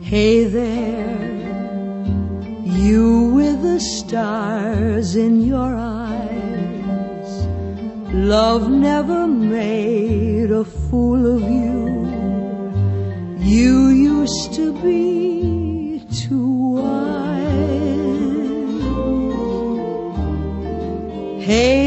Hey there, you with the stars in your eyes. Love never made a fool of you. You used to be too wise. Hey